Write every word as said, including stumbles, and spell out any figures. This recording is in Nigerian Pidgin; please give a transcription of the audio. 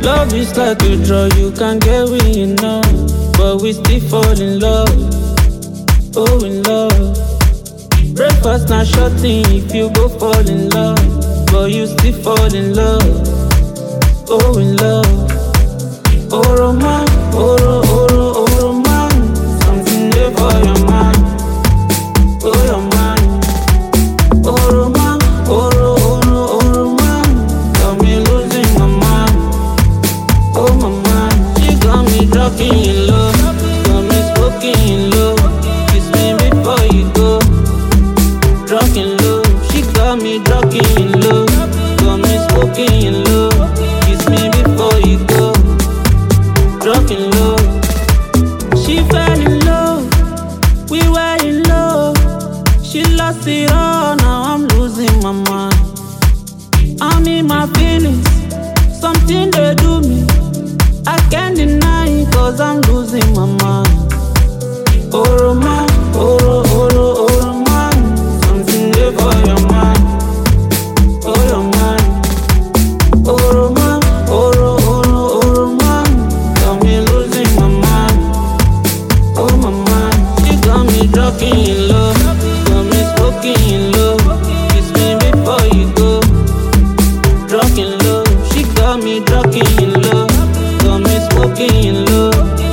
Love is like a drug, you can't get we enough, but we still fall in love. Oh, in love. Breakfast not short thing if you go fall in love, but you still fall in love. Oh, in love. Oh, Roman, oh, ro, oh, ro, oh, Roman. Something there for your man. Oh, your man. Oh, Roman, oh, ro, oh, ro, oh, Roman. Got me losing my mind. Oh, my man. She got me dropping in love, got me smoking in love. Kiss me before you go. Drunk in love, she got me drunk in love, got me smoking in love. Kiss me before you go. Drunk in love, she fell in love, we were in love. She lost it all, now I'm losing my mind. I'm in my feelings, something they do me, I can't deny it, cause I'm losing my mind. Oh, Roman, oh, ro, oh, ro, oh, Roman. Something there for your man. Oh, your man. Oh, Roman, oh, ro, oh, ro, oh, Roman. Got me losing my mind. Oh, my man. She got me drunk in love, got me smoking in love. Kiss me before you go. Drunk in love, she got me drunk in love, got me smoking in love.